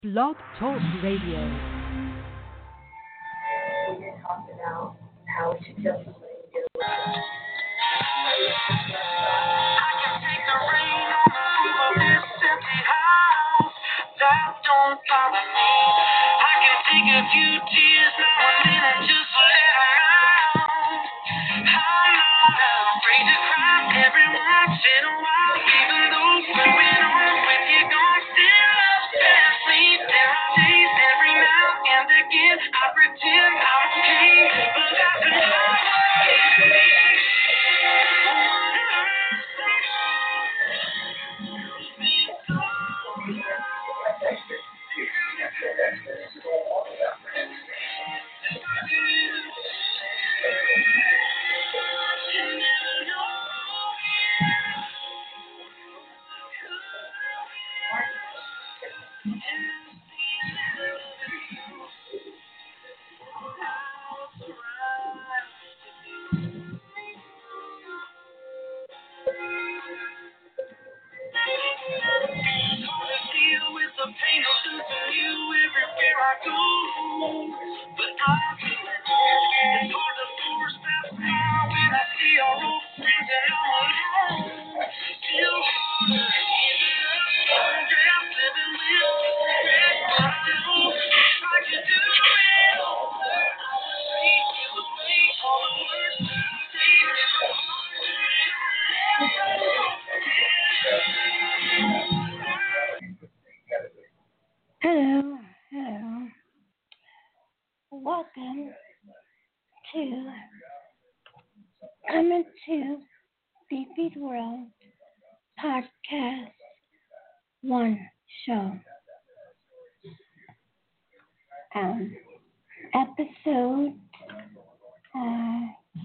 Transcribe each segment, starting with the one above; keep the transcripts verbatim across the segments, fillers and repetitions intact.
Blog Talk Radio. We had talked about how we should kill somebody and get away with it. I can take the rain on the roof of this empty house. That don't bother me. I can take a few tears now and then and just let 'em out. I'm not afraid to cry every once in a while, even though growing on with you gone still upstairs. Sleep there are days every now and again. I pretend I'm okay, but that's not what it is. Hello, hello. Welcome to Coming to Fifi's World Podcast One Show. Um, episode uh,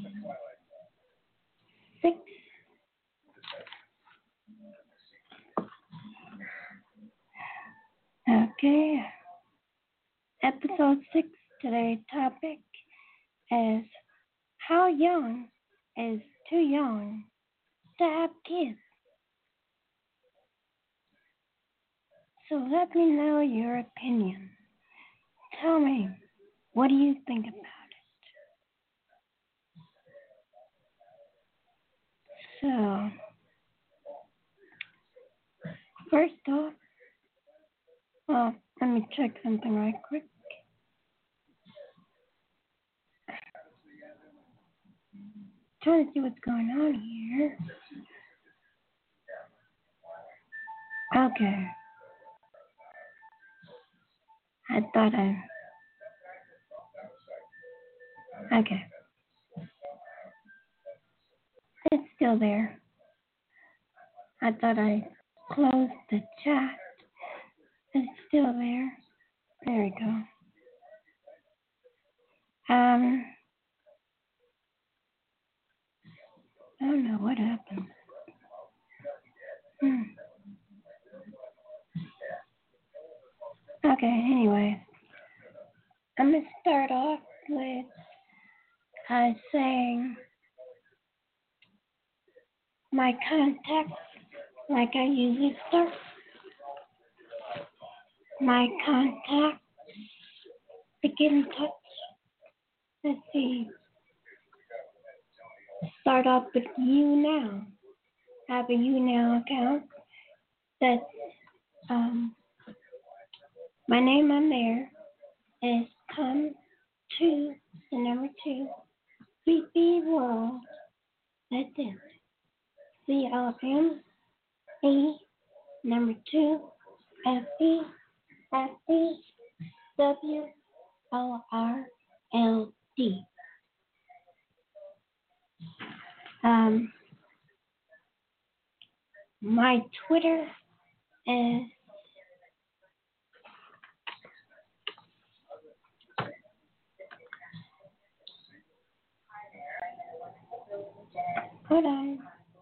six. Okay. Episode six. Today's topic is how young is too young to have kids. So let me know your opinion. Tell me, what do you think about it? So, first off, well, let me check something right quick. Trying to see what's going on here. Okay. I thought I... Okay. It's still there. I thought I closed the chat. It's still there. There we go. Um, I don't know what happened. Hmm. Okay, anyway. I'm going to start off with uh, saying my contacts, like I usually start. My contacts to get in touch. Let's see. Start off with YouNow. I have a YouNow account. That's um my name on there is come to the number two Fifi World. That's it. C L M E number two F E F E W O R L D. Um, my Twitter is hold on.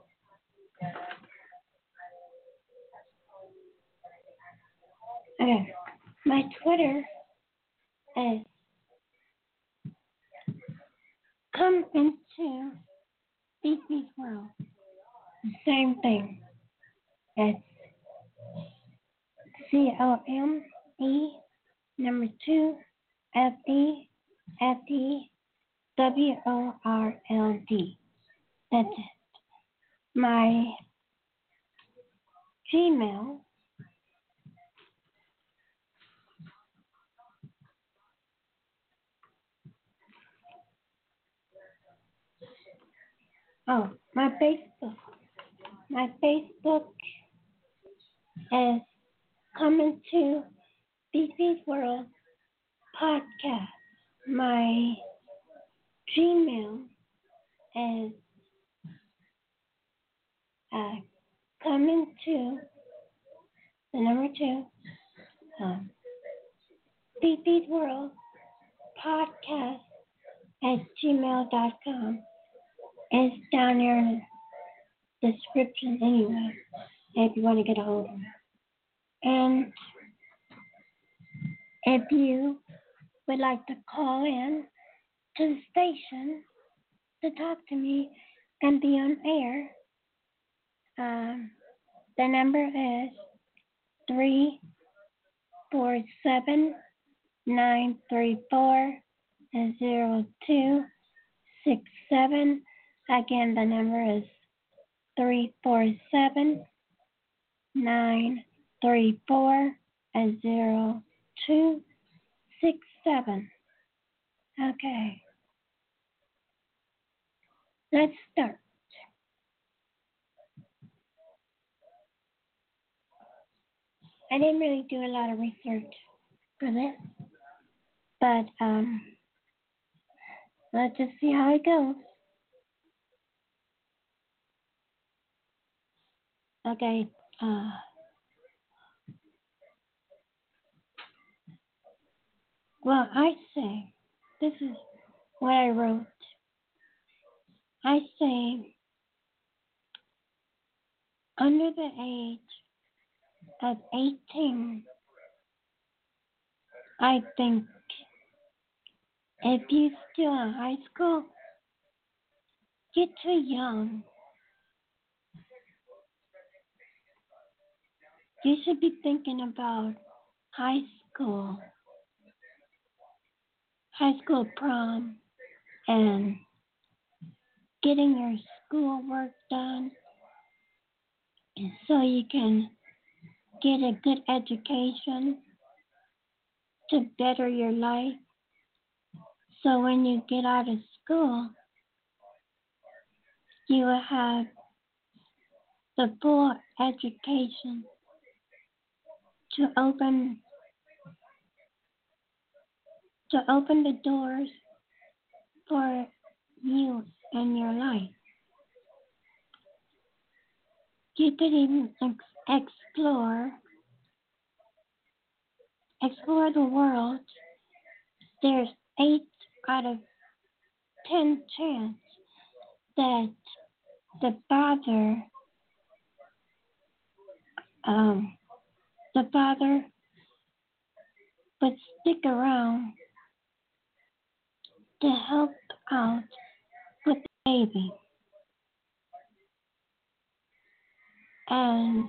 Okay, my Twitter is come into Fifi's World. The same thing. It's C L M E, number two, F E, F E, W O R L D. That's it. My Gmail Oh, my Facebook. My Facebook is Coming to Fifi's World Podcast. My Gmail is uh, Coming to the number two um, Fifi's World Podcast at gmail dot com. It's down there in the description anyway, if you want to get a hold of me. And if you would like to call in to the station to talk to me and be on air, um, the number is three four seven, nine three four, zero two six seven. Again, the number is three four seven, nine three four, zero two six seven. Okay, let's start. I didn't really do a lot of research for this, but um, let's just see how it goes. Okay, uh, well, I say, this is what I wrote. I say, under the age of eighteen, I think if you're still in high school, you're too young. You should be thinking about high school, high school prom, and getting your schoolwork done so you can get a good education to better your life. So when you get out of school, you will have the full education to open to open the doors for you and your life. You could even ex- explore explore the world. There's eight out of ten chance that the father um the father would stick around to help out with the baby. And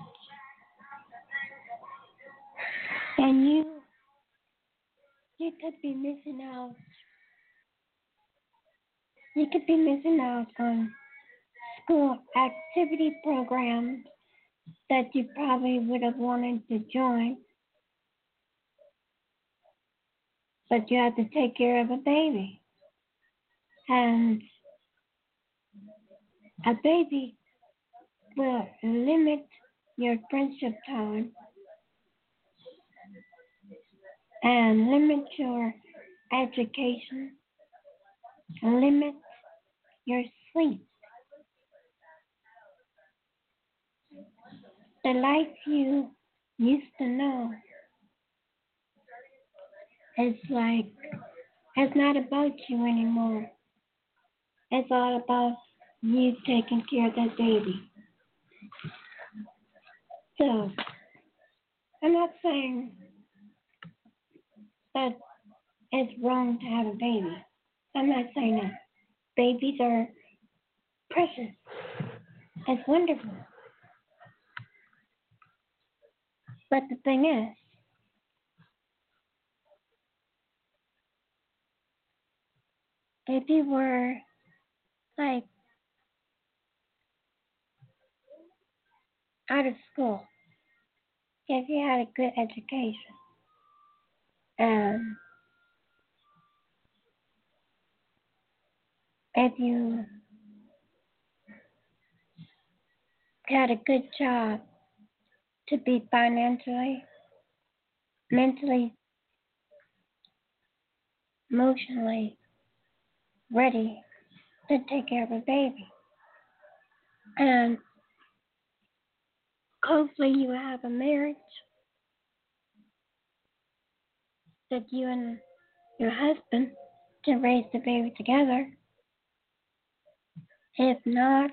and you you could be missing out you could be missing out on school activity programs that you probably would have wanted to join, but you have to take care of a baby. And a baby will limit your friendship time and limit your education, limit your sleep. The life you used to know is like, it's not about you anymore. It's all about you taking care of that baby. So, I'm not saying that it's wrong to have a baby. I'm not saying that. Babies are precious. It's wonderful. But the thing is, if you were like out of school, if you had a good education, and if you had a good job to be financially, mentally, emotionally ready to take care of a baby. And hopefully you have a marriage that you and your husband can raise the baby together. If not,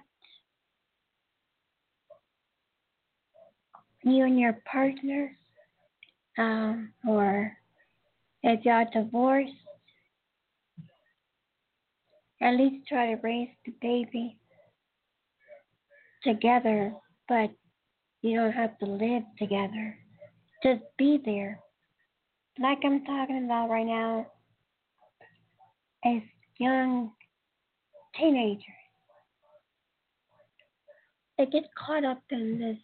you and your partner, um, or if y'all divorced, at least try to raise the baby together, but you don't have to live together. Just be there. Like I'm talking about right now, as young teenagers, they get caught up in this,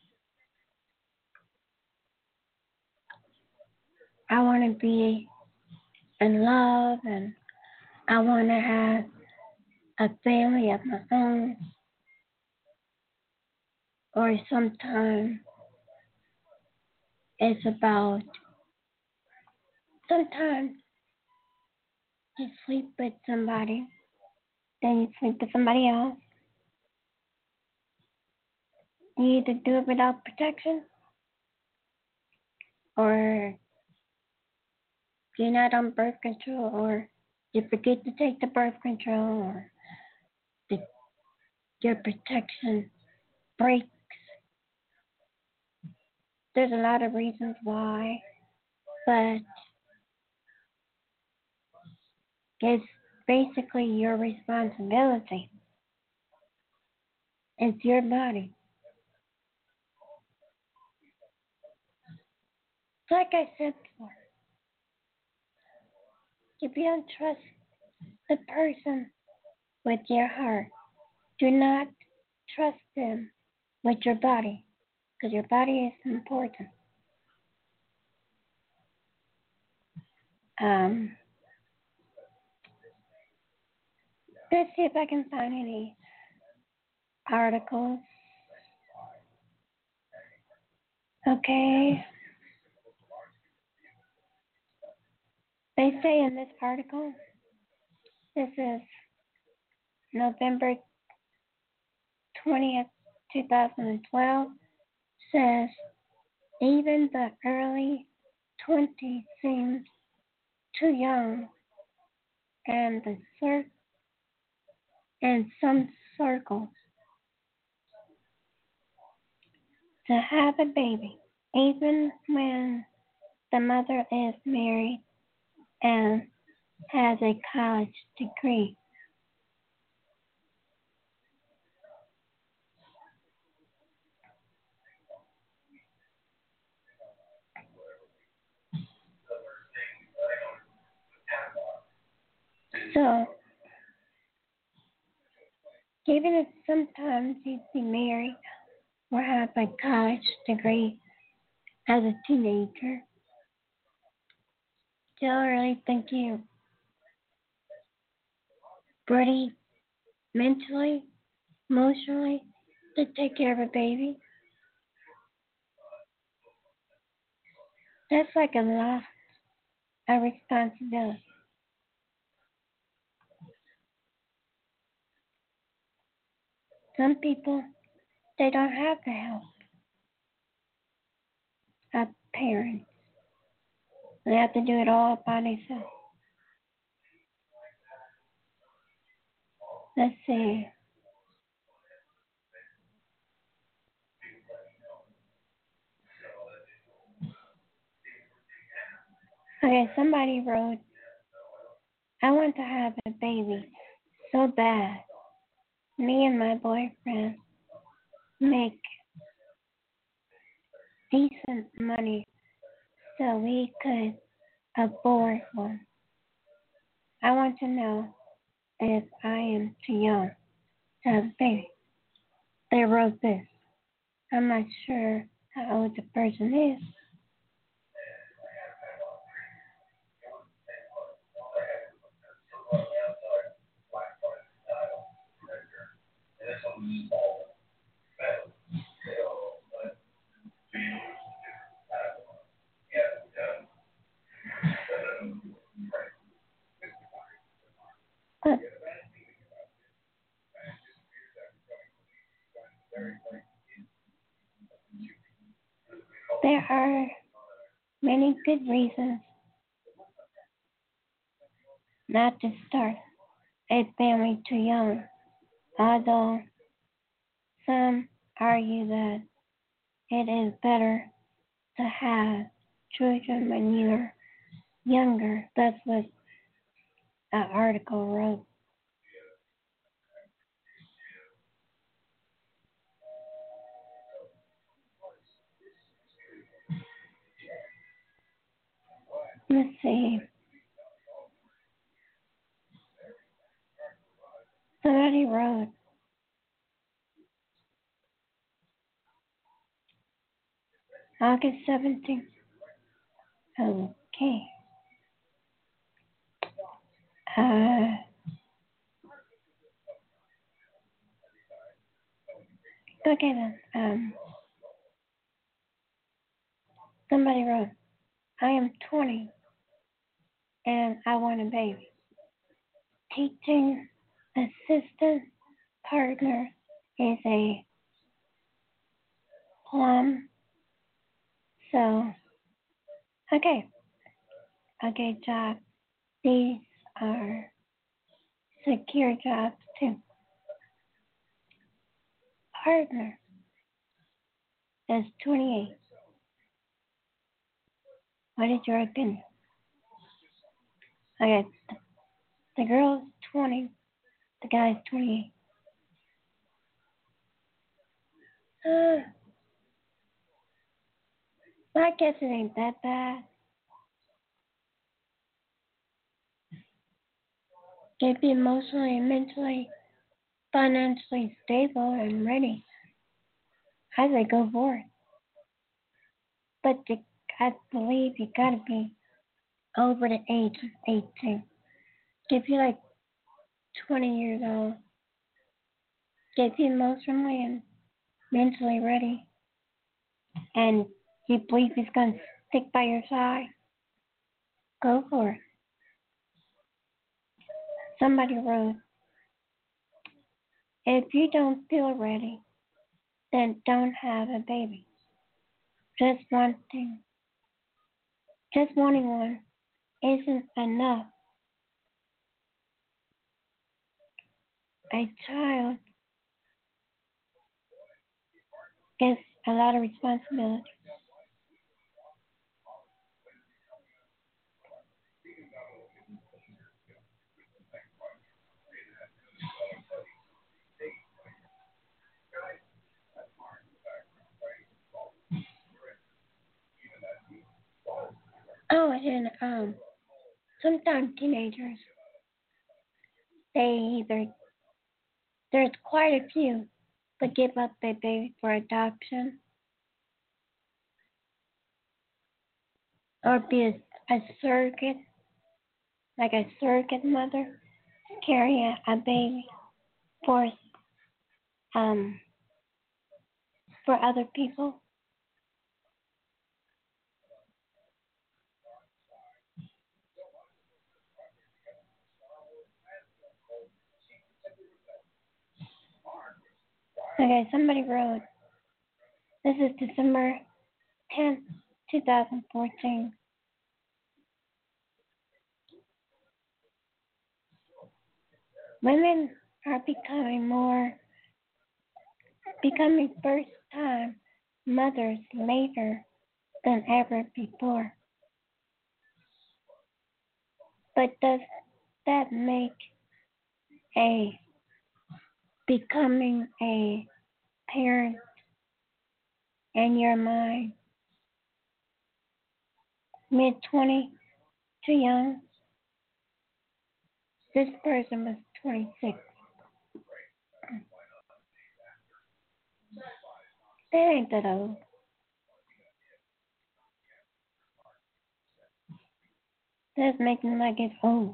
I want to be in love and I want to have a family of my own. Or sometimes it's about, sometimes you sleep with somebody, then you sleep with somebody else. You either do it without protection, or you're not on birth control, or you forget to take the birth control, or the, your protection breaks. There's a lot of reasons why, but it's basically your responsibility. It's your body. Like I said before, if you don't trust the person with your heart, do not trust them with your body, because your body is important. Um, let's see if I can find any articles. Okay. They say in this article, this is November twentieth, twenty twelve, says even the early twenties seems too young, and the cir- in some circles to have a baby, even when the mother is married and has a college degree. So, even if sometimes you'd be married or have a college degree as a teenager, do you really think you're ready mentally, emotionally to take care of a baby? That's like a lot of responsibility. Some people, they don't have the help of parents. They have to do it all by themselves. Let's see. Okay, somebody wrote, I want to have a baby so bad. Me and my boyfriend make decent money so we could afford one. I want to know as I am too young to have a baby. They wrote this. I'm not sure how old the person is. But there are many good reasons not to start a family too young, although some argue that it is better to have children when you're younger. That's what an article wrote. Let's see. Somebody wrote, August seventeenth. Okay. Uh, okay then. Um, somebody wrote, I am twenty and I want a baby. Teaching assistant partner is a plum. So, okay. Okay, job. These are secure jobs too. Partner is twenty-eight. What is your opinion? Okay, the girl's twenty, the guy's twenty-eight. Uh, I guess it ain't that bad. Get be emotionally and mentally, financially stable and ready as they go forward. But you, I believe you gotta be over the age of eighteen. If you're like twenty years old, get you emotionally and mentally ready, and you believe he's gonna stick by your side, go for it. Somebody wrote, if you don't feel ready, then don't have a baby. Just wanting, just wanting one isn't enough. A child gets a lot of responsibility. Oh, and um, sometimes teenagers, they either, there's quite a few that give up their baby for adoption or be a, a surrogate, like a surrogate mother, carry a, a baby for um for other people. Okay, somebody wrote, this is December tenth, twenty fourteen. Women are becoming more, becoming first time mothers later than ever before. But does that make a becoming a parent in your mind mid twenty too young? This person was twenty-six. That ain't that old. That's making it like it's old.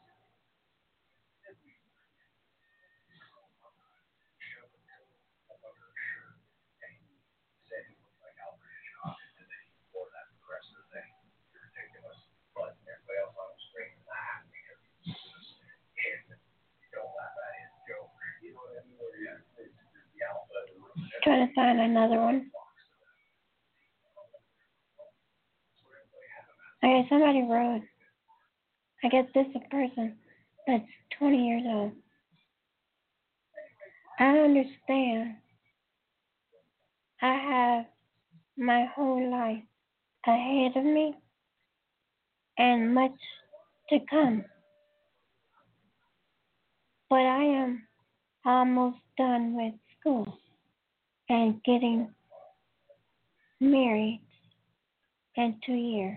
Trying to find another one. Okay, somebody wrote, I guess this is a person that's twenty years old. I understand. I have my whole life ahead of me and much to come. But I am almost done with school and getting married in two years.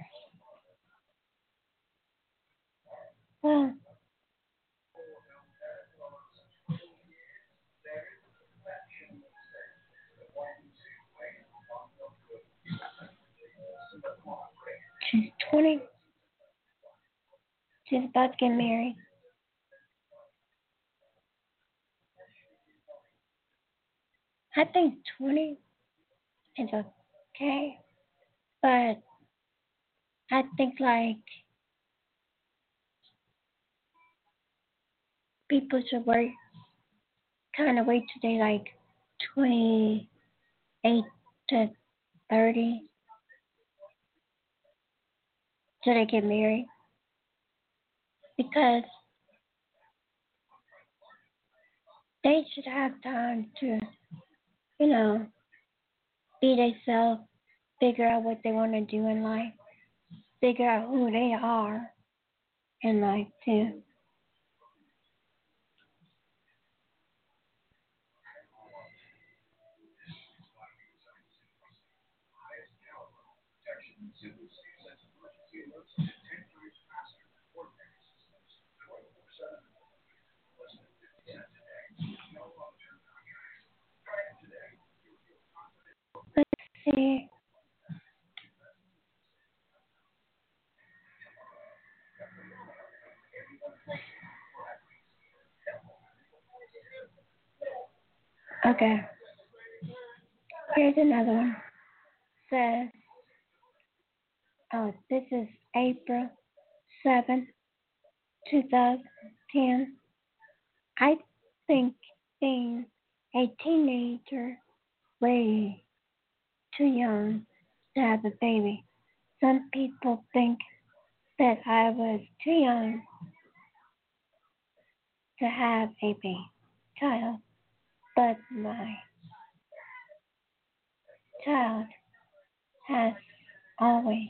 Well, she's twenty. She's about to get married. I think twenty is okay, but I think like people should work kind of wait till they like twenty-eight to thirty till they get married because they should have time to, you know, be themselves, figure out what they want to do in life, figure out who they are in life too. Let's see. Okay. Here's another one. Says, oh, this is April seventh, two thousand ten. I think being a teenager way too young to have a baby. Some people think that I was too young to have a baby child, but my child has always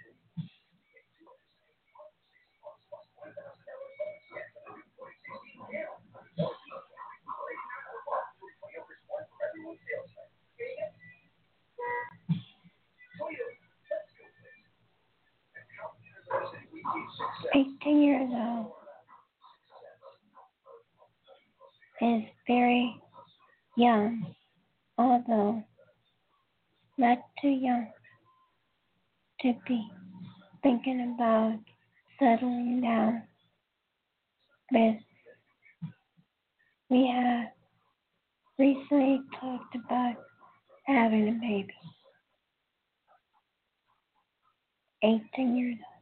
eighteen years old is very young, although not too young to be thinking about settling down with. We have recently talked about having a baby. eighteen years old.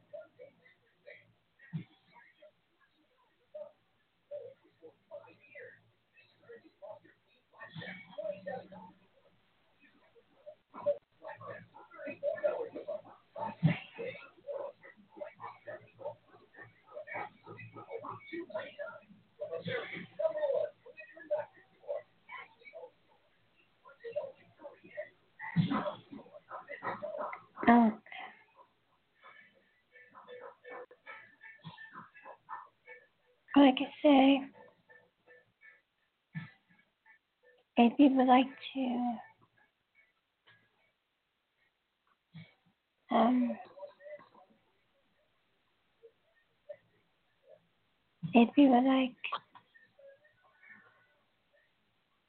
Oh, like I say, if you would like to um if you would like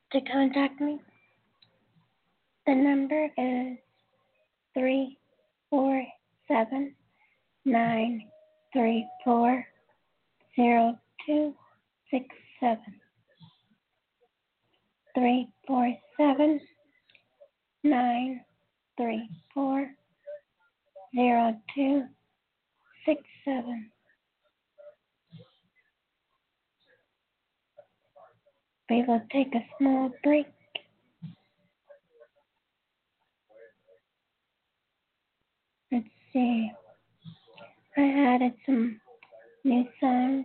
to contact me, the number is three four seven nine three four zero two six seven. Three four seven nine three four zero two six seven. We will take a small break. Let's see. I added some new songs.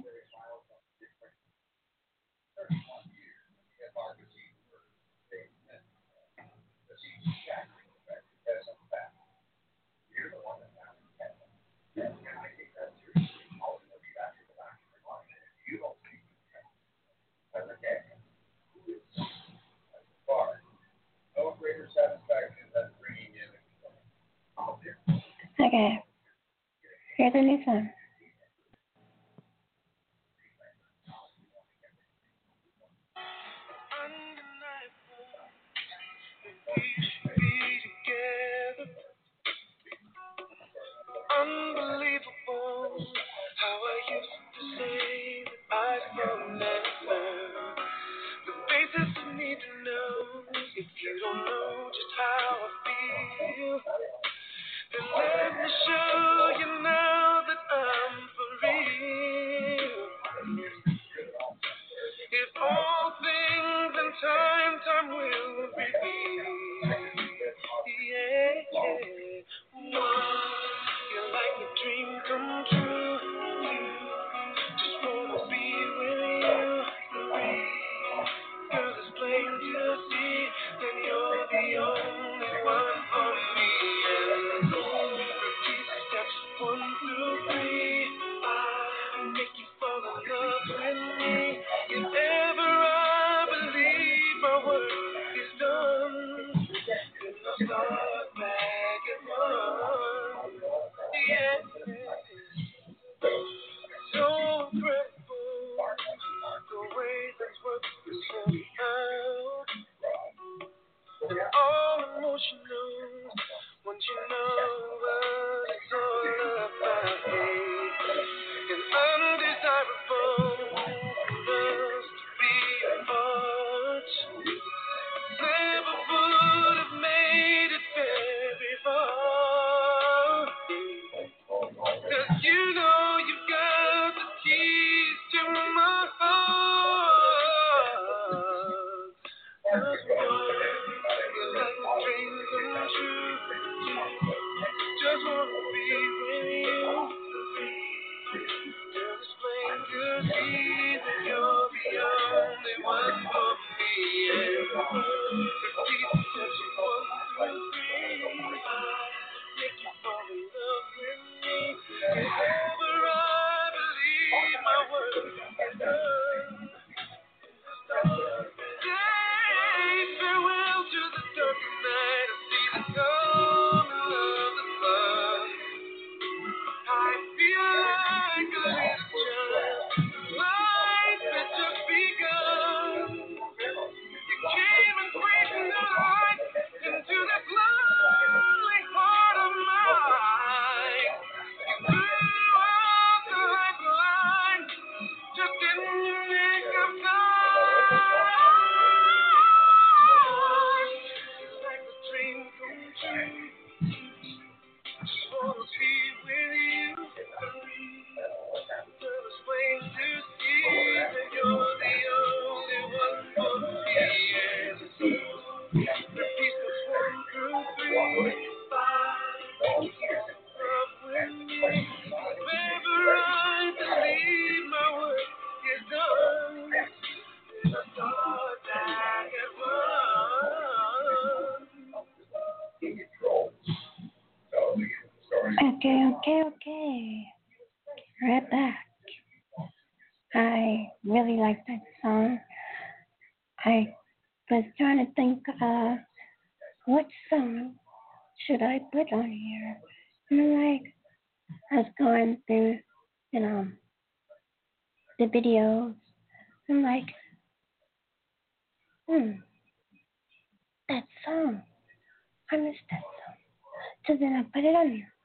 Okay. Here's a new song. Unbelievable how I used to say that I'd found an answer. The basics you need to know if you don't know just how I feel. Then let me show you now that I'm for real. If all things in time, time will reveal. Yeah, yeah. You're like a dream come true. Just wanna be with you. Girl, it's plain to see that you're the only one for me. And repeat steps one through three. I make you fall in love with me. If ever I believe my work is done, then I'll start back at one. Yeah. So grateful the way that's worked itself out. And all emotional once you know what it's all about. And undesirable for us to be apart. Never would have made it very far. Cause you know you got the keys to my heart. Cause you're like a dream come true. Just wanna be with you. Girl, it's plain to see that you're the only one for me. Yeah. Repeat steps one through three. Make you fall in love with me. If ever I believe my work is done. Say farewell to the dark night. I see the coming of the sun. I feel like a little child. Life has just begun. You came and breathed the light into this lonely heart of mine. You blew out the lifeline just in the nick of time. It's like a dream come true. Just wanna be with you. Girl, it's plain to see that you're the only one for me. Yeah. Repeat the one through three. Five. Up with me. If ever I believe my work is done, then I start back at one. Okay, okay, okay. Right back. I really like that song. I was trying to think of what song should I put on here. And I'm like, I was going through, you know, the videos. I'm like, hmm, song. I missed that song. So then I put it on there.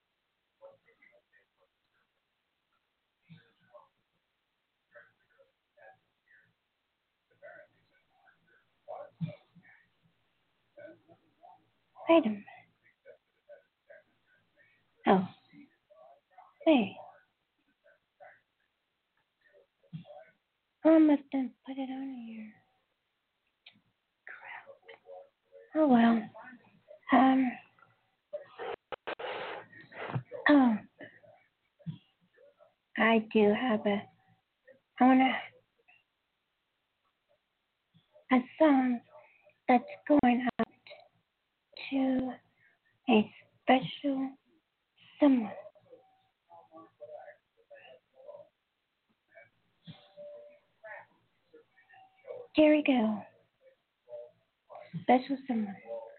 Wait a minute. Oh. Wait. I must have put it on here. Oh well. Um. Oh. I do have a. I wanna a song that's going out to a special someone. Here we go. Special someone.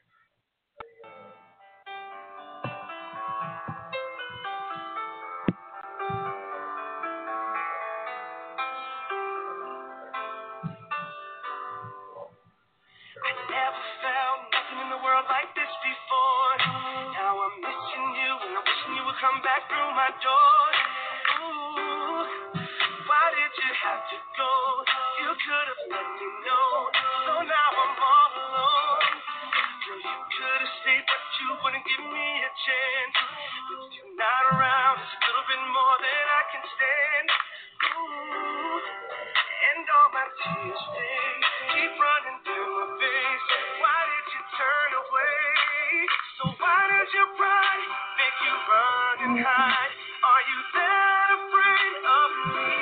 Never felt nothing in the world like this before. Now I'm missing you and I'm wishing you would come back through my door. Ooh, why did you have to go? You could have let me know. So now I'm all alone. Girl, you could have stayed, but you wouldn't give me a chance. With you not around, it's a little bit more than I can stand. Ooh, and all my tears stay, keep running through my face. Why did you turn away? So why does your pride make you run and hide? Are you that afraid of me?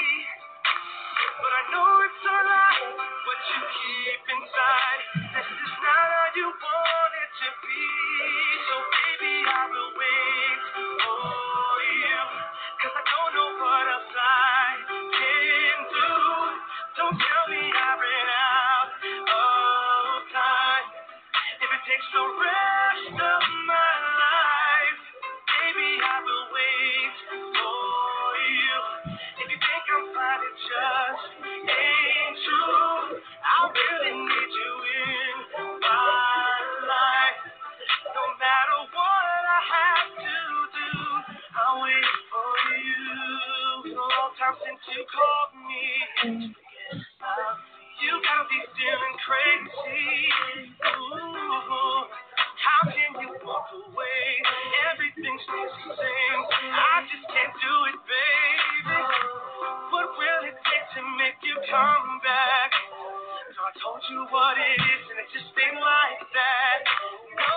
But I know it's a lie, what you keep inside. This is not how you want it to be. So baby, I will wait for you, 'cause I don't know what else I can do. Don't tell me I ran out of time. If it takes the rest of my life, baby, I will wait for you. If you think I'm fine, it just ain't true. I really need you in my life. No matter what I have to do, I'll wait for you. It's a long time since you called me. Forget about me. You gotta be feeling crazy. Ooh, how can you walk away? Everything stays the same. I just can't do it, baby. What will it take to make you come back? So I told you what it is, and it just ain't like that. No,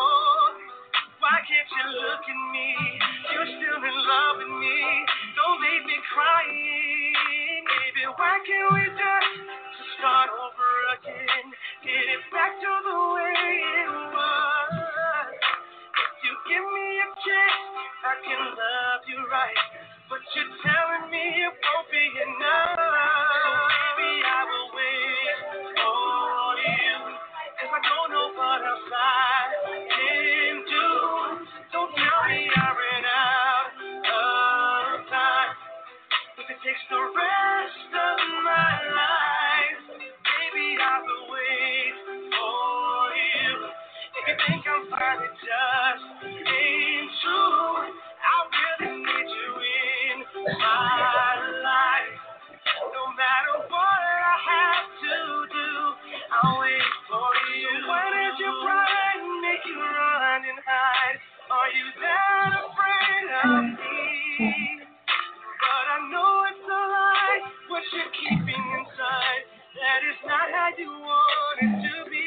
why can't you look at me? You're still in love with me. Don't leave me crying, baby. Why can't we just start over again? Get it back to the way it was. If you give me a chance, I can love you right. But you're telling me it won't be enough. So baby, I will wait for you, 'cause I don't know what else I can do. Don't tell me I ran out of time. If it takes the rest of my life, baby, I will wait for you. If you think I'm fine, it just ain't true. I really need you in my life. No matter what I have to do, I'll wait for you. So why does your pride make you run and hide? Are you that afraid of me? But I know it's a lie, what you're keeping inside. That is not how you want it to be.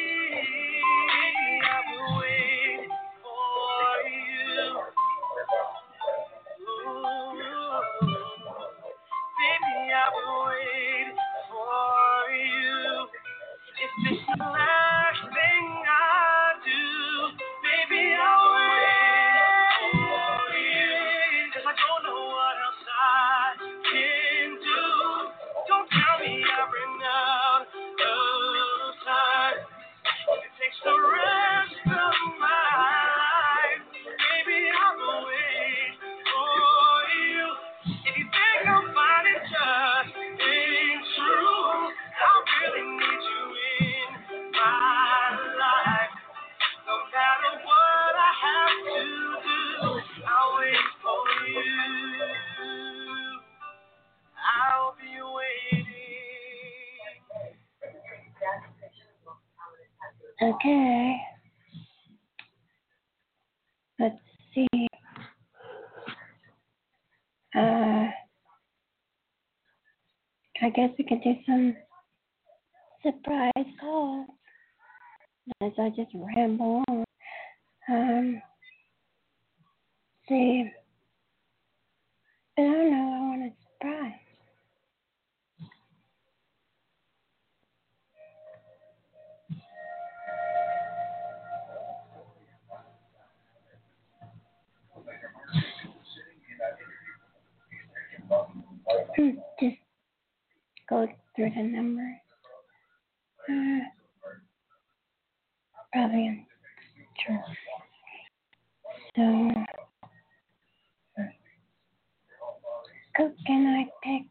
I will wait for you. Ooh. Okay. Let's see. Uh, I guess we could do some surprise calls as I just ramble on. Um, see. I don't know. I want a surprise. Hmm, Just go through the numbers. Uh, probably true. So, who can I pick?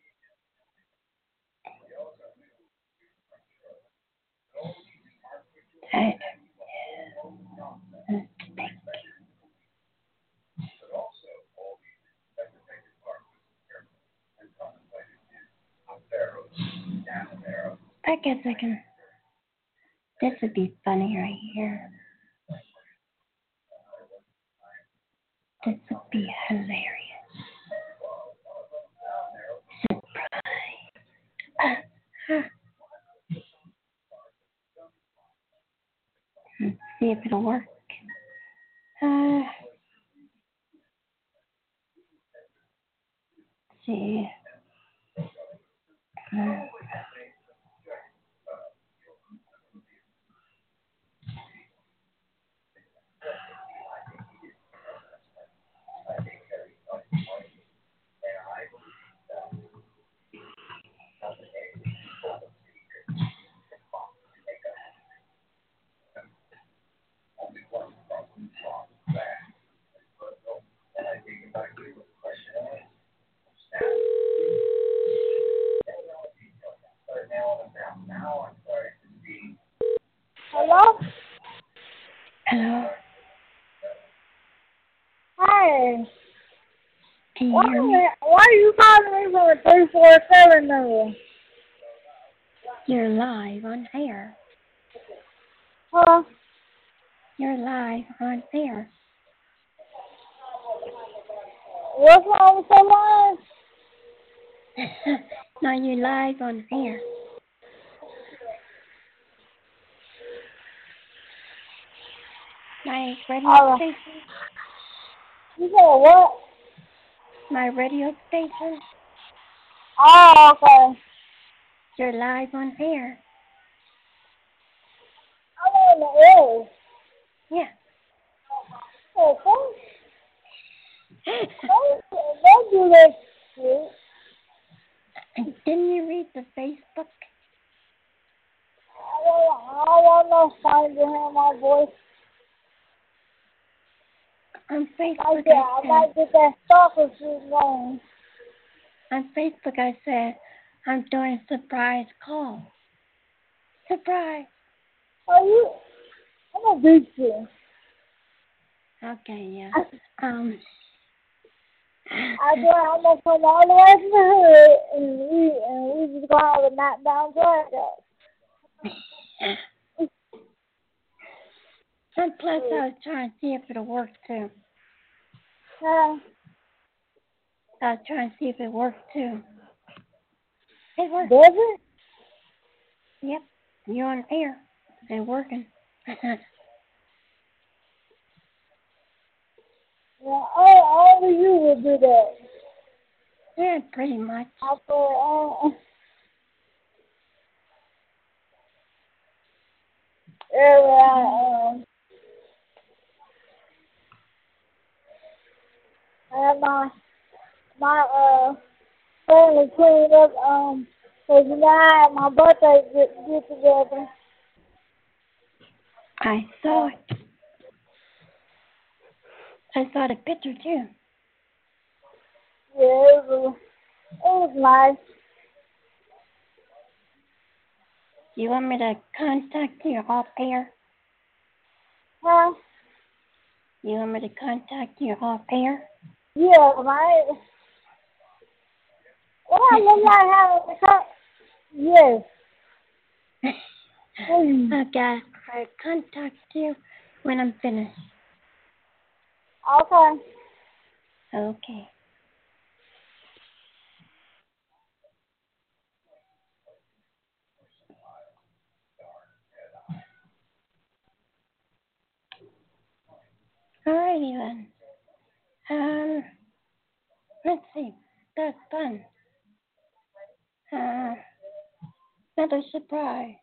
That is pick. I guess I can. This would be funny right here. This would be hilarious. Surprise. Uh, huh. Let's see if it'll work. Uh, let's see. Uh, Hello? hello. Hi. Can you Why, hear me? why are you calling me from a three four seven number? You're live on air. Huh? You're live on air. What's wrong with the line? Now you're live on air. My radio Oh. station. You said what? My radio station. Oh, okay. You're live on air. I'm on the air. Yeah. Okay. Don't, don't do that shit. And didn't you read the Facebook? I don't, I don't want no sign to hear my voice. On I Facebook, said, I I said, might get that stalker shit going. on Facebook, I said, I'm doing a surprise call. Surprise. Oh, you? I'm a big shit. Okay, yeah. Um. I do. I'm gonna come all the way to the hood, and we and we just gonna have a knockdown drag out. And plus, I was trying to see if it'll work too. Huh? I was trying to see if it worked too. It worked. Does it? Yep. You're on air. It's working. Yeah, only you would do that. Yeah, pretty much. I said, uh, earlier, I, um, I had my, my, uh, family cleaned up, um, cause you know, I had my birthday get, get together. I saw it. I saw the picture too. Yeah, it was, it was nice. You want me to contact you off air? Huh? You want me to contact you off air? Yeah, right. Well, I look like having a cut. Yes. Please. Okay. try to contact you when I'm finished. Okay. Okay. Alrighty then. Um, let's see. That's fun. Uh, another surprise.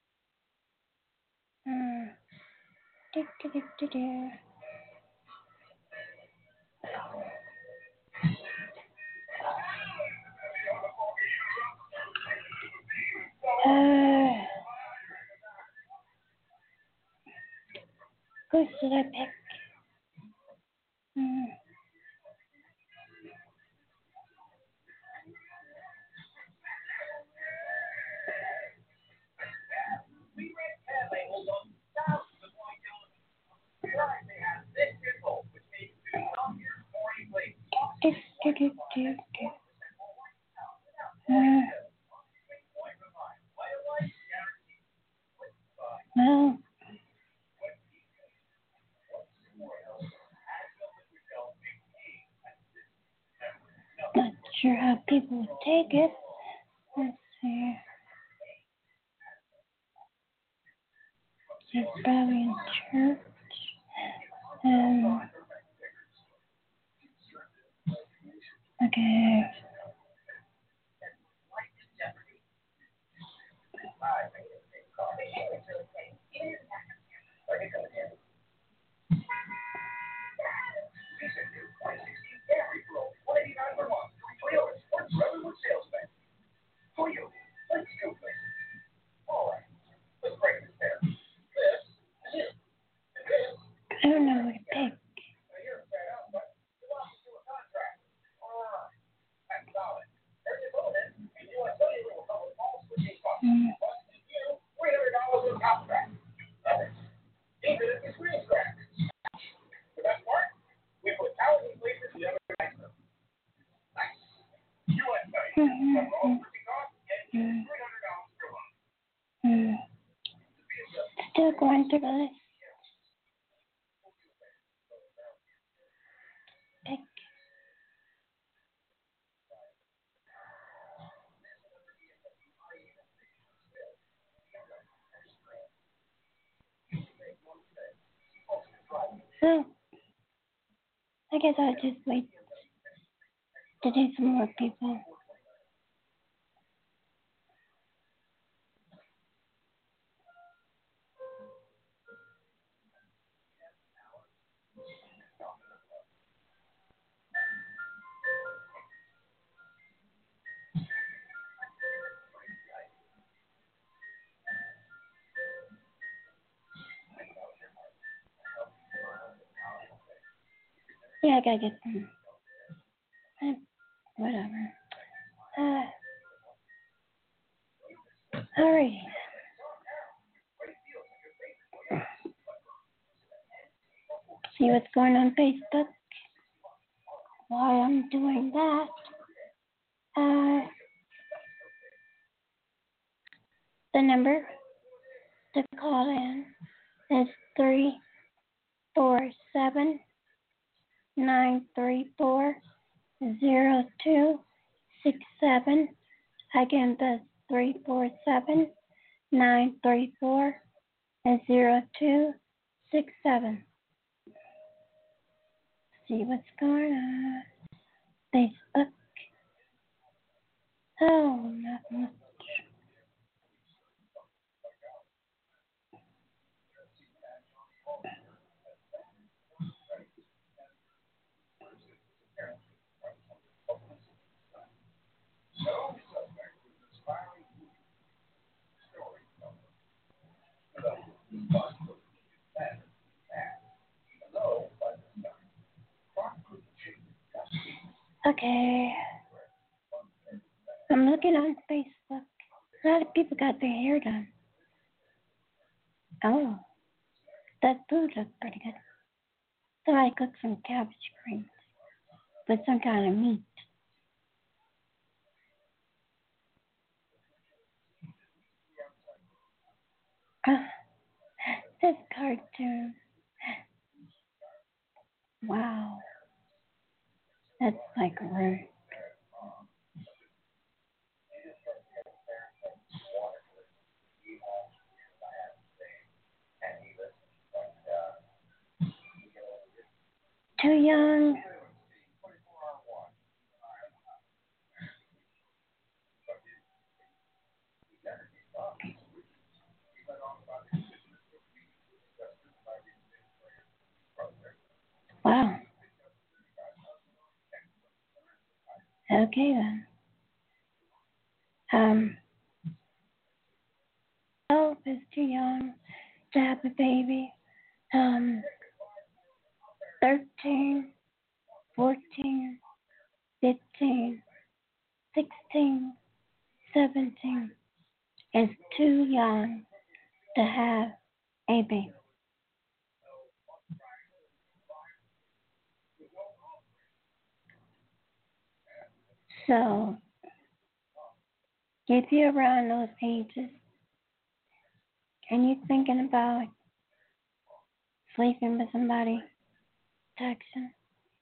Uh, do, do, do, do, do. Uh, who should I pick? Hmm. Do, do, do, do, do. Uh, well, not sure how people would take it. Let's see. She's probably in church. Um, okay. I don't know what to pick. Hmm. Hmm. Hmm. Hmm. Still going through the list. Pick. So, I guess I'll just wait to do some more people. Yeah, I gotta get some. Uh, whatever. Uh, alrighty. See what's going on Facebook. While I'm doing that, uh, the number to call in is three four seven nine three four zero two six seven. Again, that's three four seven nine three four zero two six seven. See what's going on. Facebook. Oh, not much. Okay. I'm looking on Facebook. A lot of people got their hair done. Oh, that food looks pretty good. Somebody cooked some cabbage greens with some kind of meat. Uh, This cartoon. Wow. That's like rude. Too young. Wow. Okay then. Um, twelve is too young to have a baby. Um, thirteen, fourteen, fifteen, sixteen, seventeen is too young to have a baby. So, if you're around those ages and you're thinking about sleeping with somebody, protection,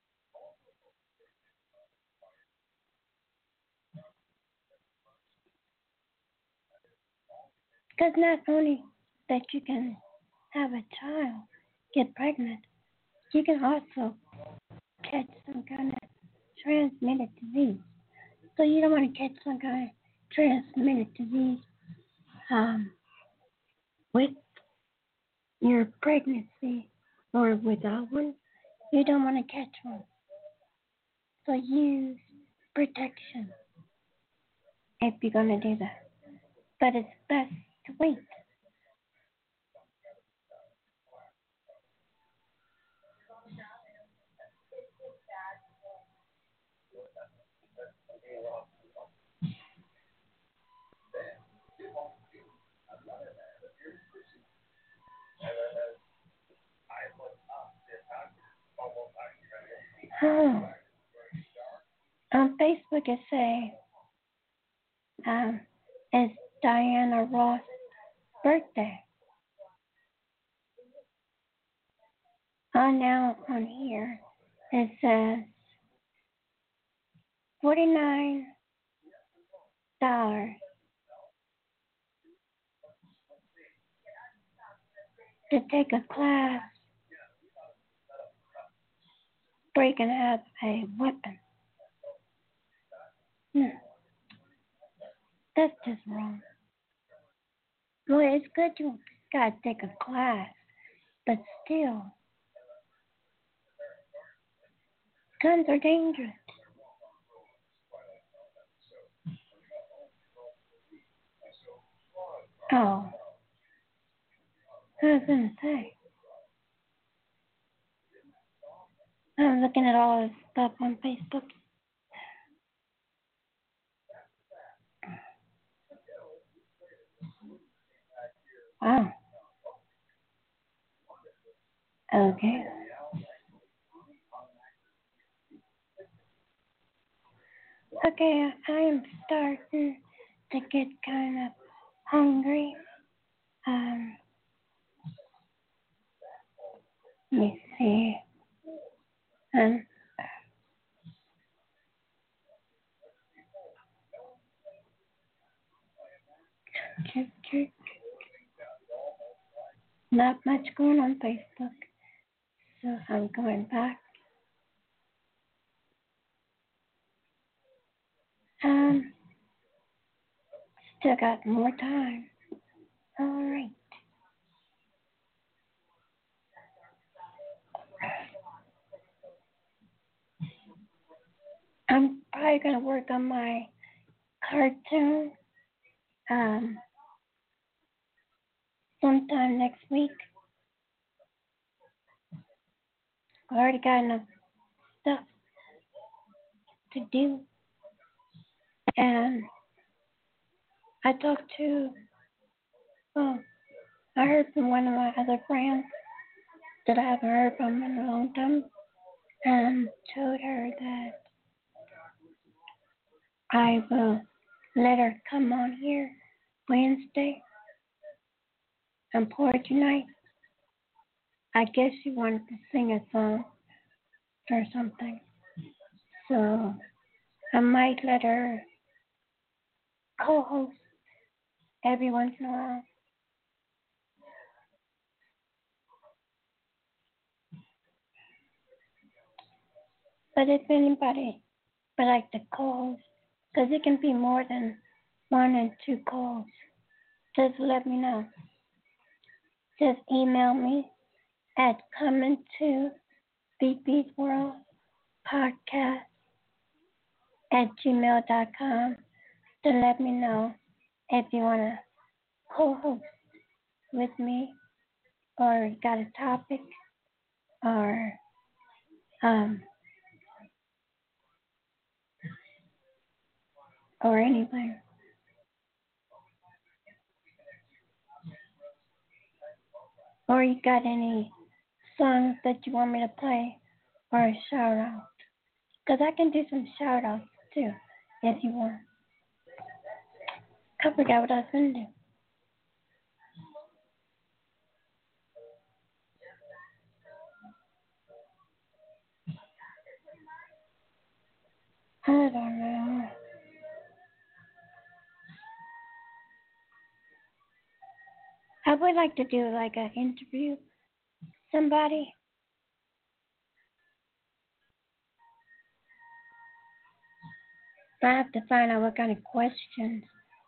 because not only that you can have a child, get pregnant, you can also catch some kind of transmitted disease. So you don't want to catch some kind of transmitted disease um, with your pregnancy or without one. You don't want to catch one. So use protection if you're going to do that. But it's best to wait. Oh. On Facebook it say um, it's Diana Ross' birthday. On now on here it says forty-nine dollars to take a class breaking up a weapon. Hmm. That's just wrong. Well, it's good you gotta take a class, but still, guns are dangerous. Oh, I was gonna say, I'm looking at all this stuff on Facebook. Wow. Okay. Okay, I am starting to get kind of hungry. Um, let me see. Um, not much going on Facebook, so I'm going back. Um, still got more time. All right. I'm probably gonna work on my cartoon um sometime next week. I already got enough stuff to do, and I talked to. Well, I heard from one of my other friends that I haven't heard from in a long time, and told her that I will let her come on here Wednesday and poetry night I guess she wanted to sing a song or something. So I might let her co-host every once in a while. But if anybody would like to co-host, because it can be more than one and two calls, just let me know. Just email me at coming to B B's World Podcast at gmail dot com to let me know if you want to co-host with me or you got a topic or um or anything. Or you got any songs that you want me to play or a shout out. Because I can do some shout outs too if you want. I forgot what I was going to do. I don't know. I would like to do like an interview somebody. But I have to find out what kind of questions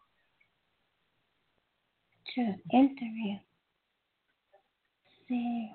to interview. Let's see.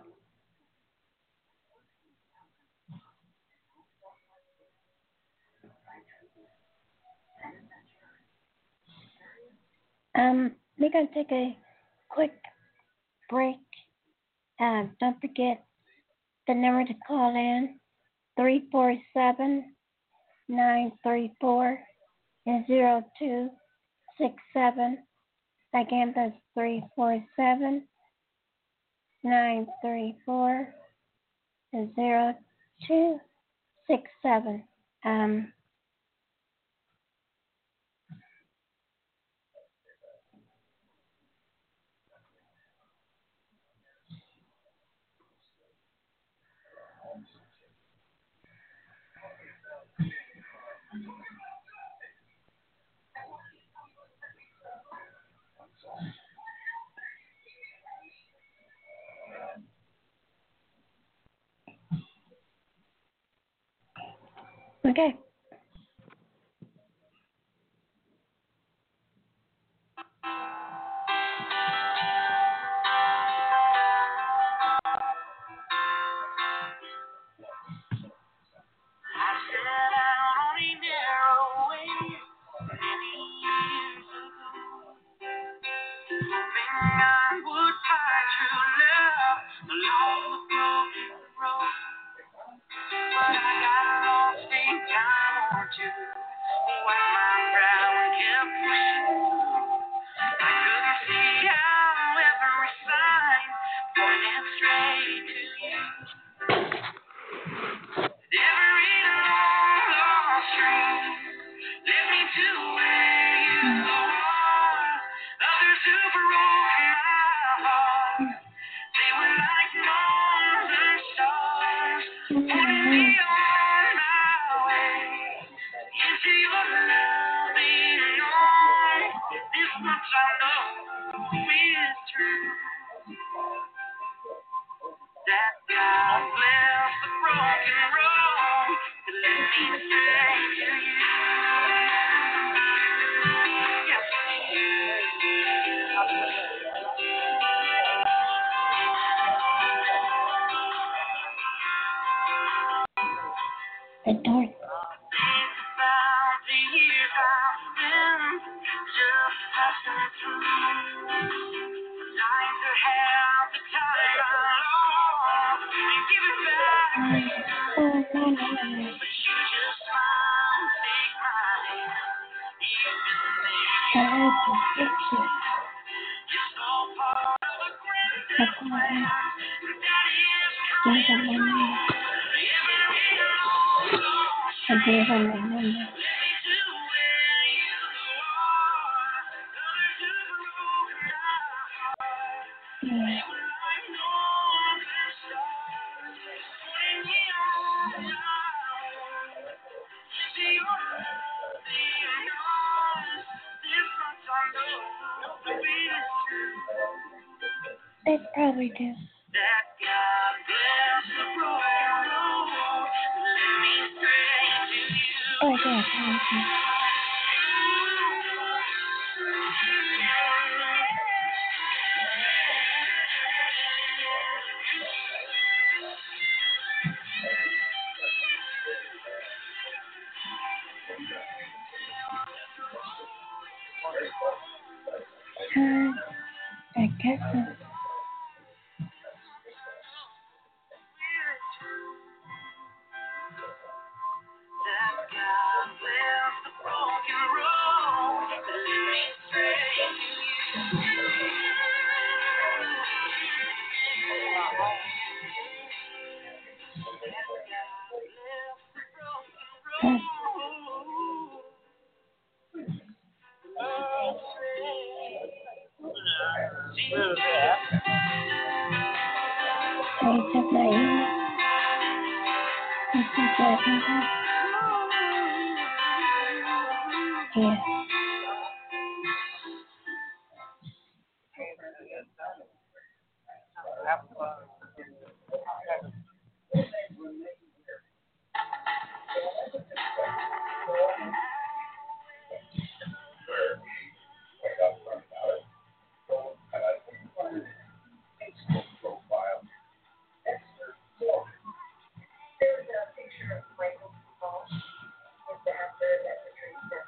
Um, we're gonna take a quick break. Uh, don't forget the number to call in: three four seven, nine three four, zero two six seven. Again, that's three four seven, nine three four, zero two six seven. Um, okay. I set out on a narrow way many years ago, hoping I would find true love along the broken road. But I got lost a time or two, wiped my brow and kept pushing through. I couldn't see how every sign pointed straight to you. Every long lost stream led me to where you are. Others who broke my heart, they were like moons or stars, pointing me on my way into your loving arms. This much I know is true, that God bless the broken road that led me straight to you. Yes, The door. think about the years I've spent just passing through. Like to have the time I lost and give it back to you. Oh, no, no, no. But you just smile and take my hand. You've been I there. have to fix it. You're so part of a I grand call plan. him. That is Give him coming my number. true. Every long lost I gave him my number. led me to where you are. Others who broke my heart, Yeah. they were like northern They probably do. That God bless the broken road that led me straight to you. Oh, yeah, probably. Uh, I guess so. That God bless the broken road that led me straight to Uh, I accept my email. This is my email. Yeah. There's a picture of Michael Paul, is the actor that portrays that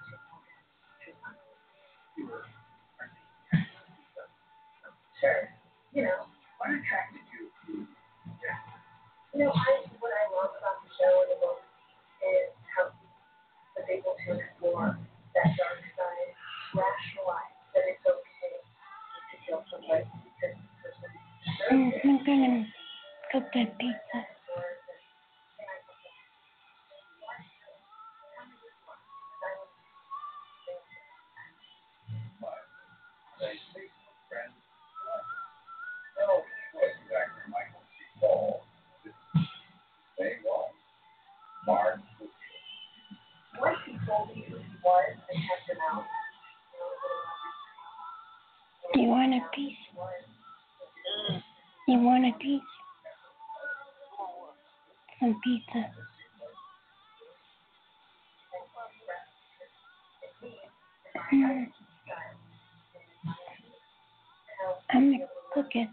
Sure. You know, what attracted you to dress? You know, I what I love about the show and the book is how he was able to explore that dark side, rationalize that it's okay to kill somebody because the person Mm, I'm gonna cook that pizza. Once he told me who he was and kept him out, Do you want a piece? You want a piece? Some pizza. Mm. I'm gonna cook it.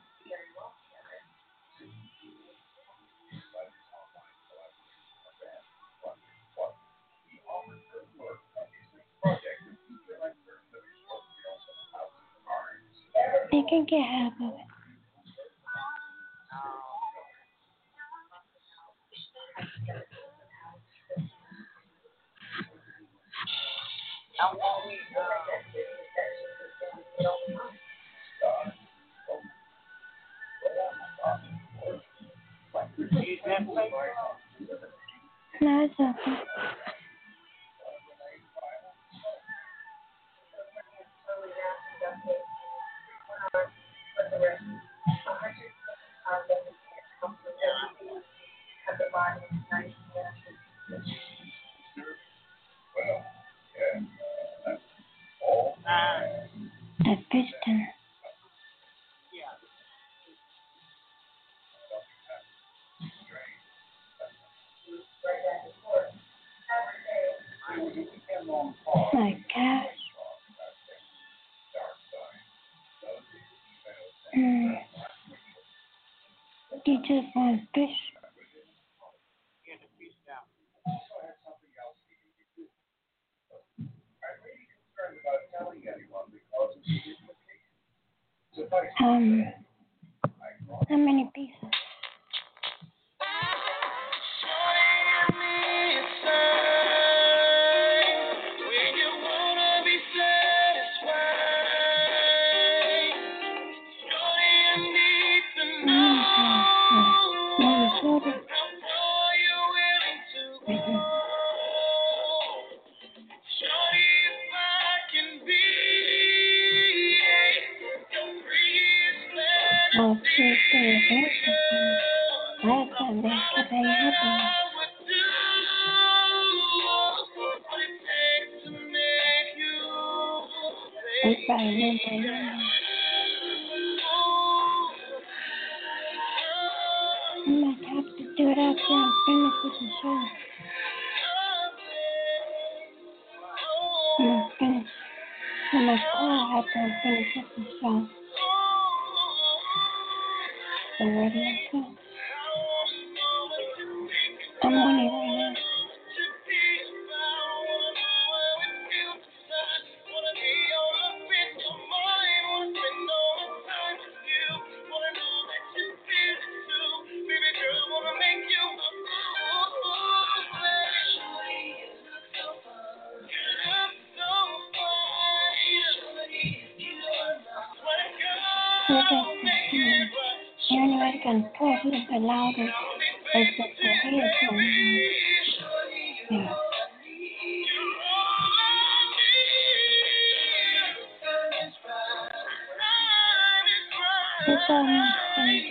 You can get half of it. No, it's okay. but the rest, a hundred pounds of it comes with everything, have the body nice and That fish dinner. My gosh. Mm. You just want fish? Um, how many pieces? Oh, Tuesday, last time they kept hanging up on me. They probably know my number. out there and finish with the show. I'm gonna finish. I'm gonna call out there and finish with the show. The radio show. I'm on it right now. Look at this. Anyway, I can talk a little bit louder. It's just the headphones. Yeah. It's all right.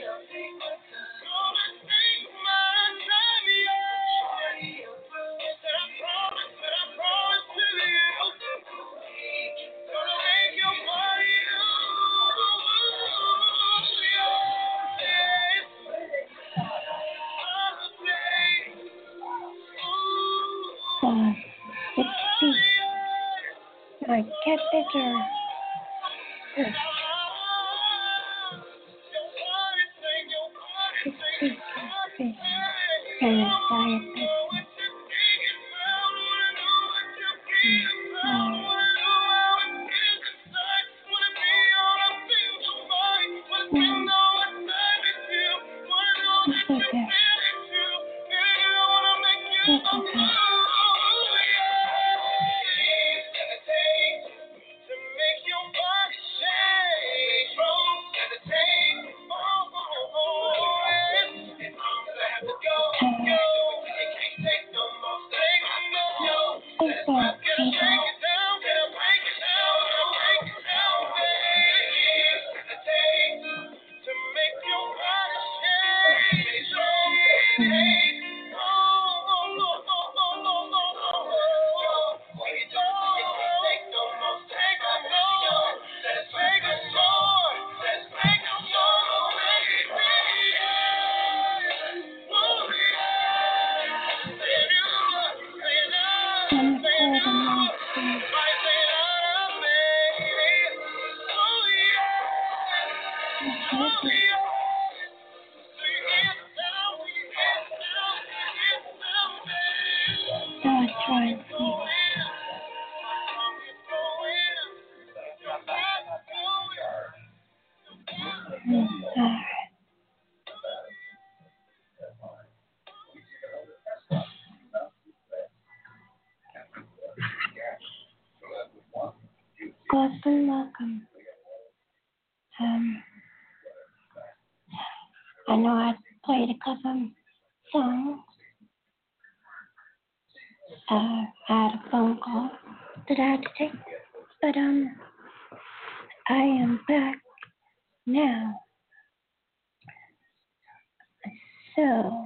Uh, it's speak. My cat picture. It's speak. It's speak. And it's diet picture. It's okay. It's okay. Welcome, welcome. Um, I know I played a couple songs. Uh, I had a phone call that I had to take, but um, I am back now. So,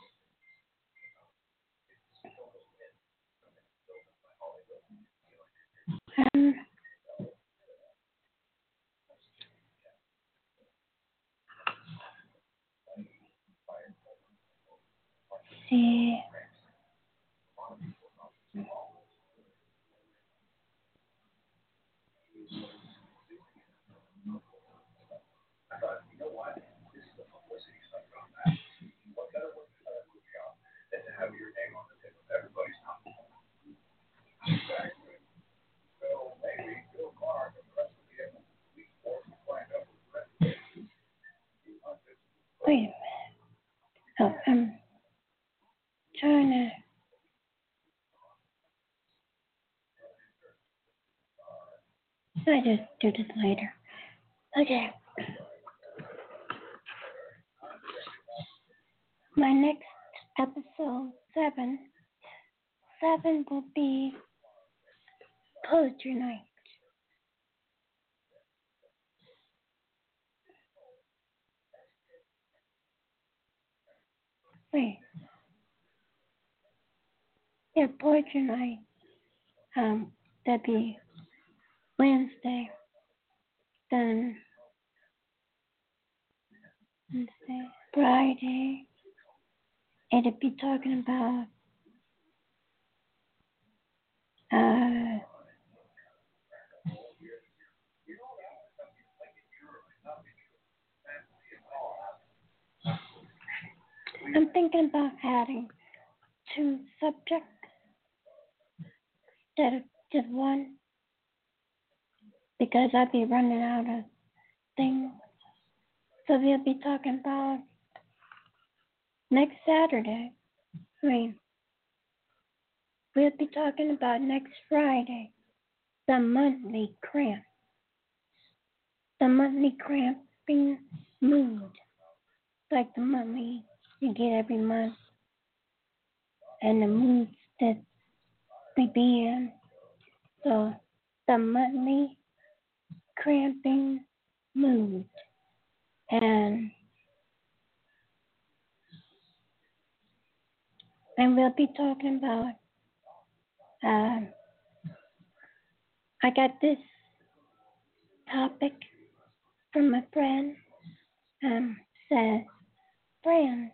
um, see. Wait a minute. Oh, I'm trying to. I just do this later. Okay. My next episode, seven, seven will be Poetry Night. Wait. Yeah, Poetry Night. Um, that'd be Wednesday. Then Wednesday, Friday, it'd be talking about uh, I'm thinking about adding two subjects instead of just one because I'd be running out of things. So we'll be talking about next Saturday. I mean, we'll be talking about next Friday, the monthly cramp. The monthly cramping mood, like the monthly you get every month, and the moods that we be in. So the monthly cramping mood, and and we'll be talking about. Uh, I got this topic from a friend. Um, says friends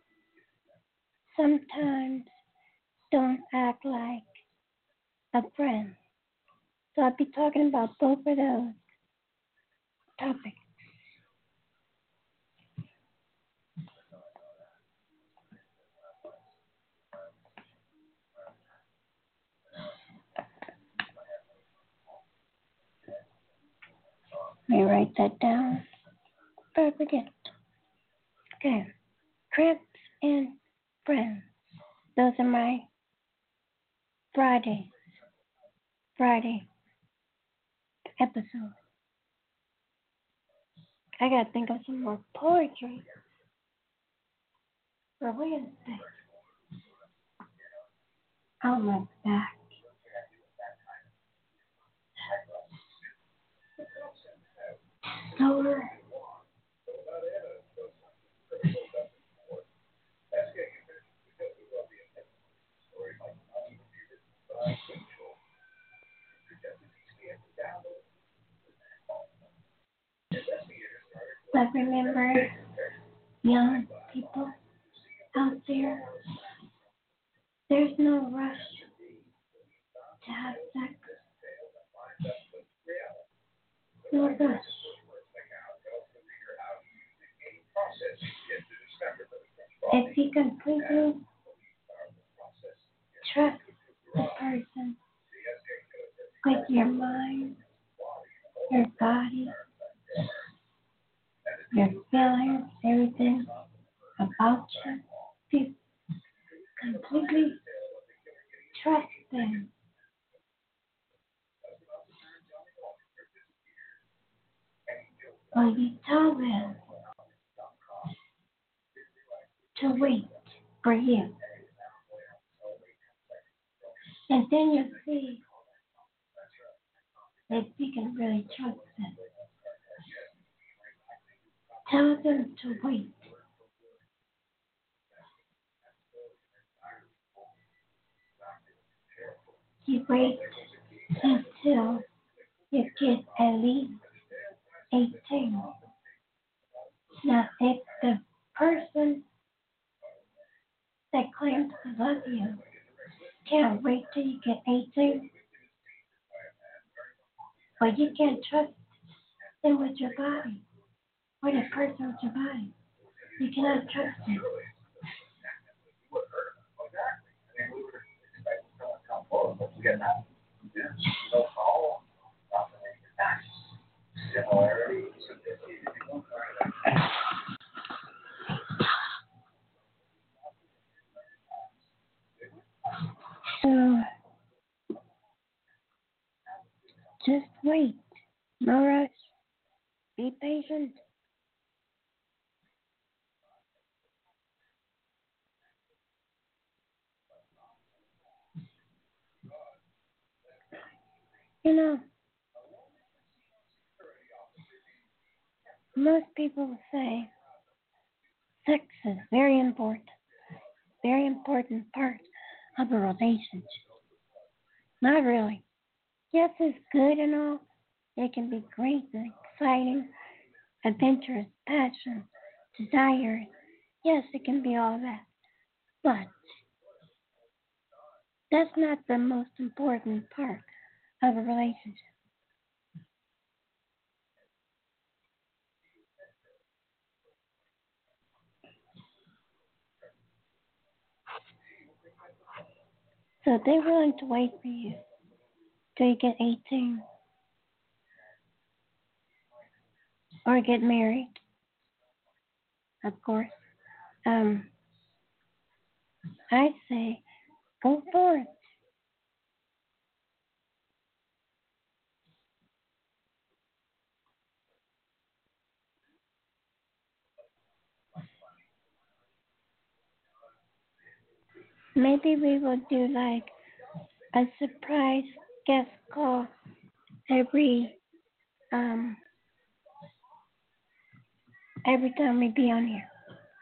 sometimes don't act like a friend. So I'll be talking about both of those topics. Let me write that down before I forget. Okay. Cramps and friends. Those are my Friday, Friday episodes. I gotta think of some more poetry for Wednesday. Oh my back. Sore. But remember, young people out there, there's no rush to have sex. No rush. If you completely trust the person with your mind, your body, your feelings, everything about you, if you completely trust them, or you tell them to wait for you, and then you see that you can really trust them. Tell them to wait. You wait until you get at least eighteen. Now, if the person that claims to love you can't wait till you get eighteen, but you can't trust them with your body, or the person with your body. You cannot trust them. So, just wait. No rush. Be patient. You know, most people say sex is very important, very important part of a relationship. Not really. Yes, it's good and all. It can be great and exciting, adventurous, passion, desire. Yes, it can be all that. But that's not the most important part of a relationship. So they're willing to wait for you till you get eighteen or get married, of course. Um, I say go for it. Maybe we will do like a surprise guest call every um every time we be on here.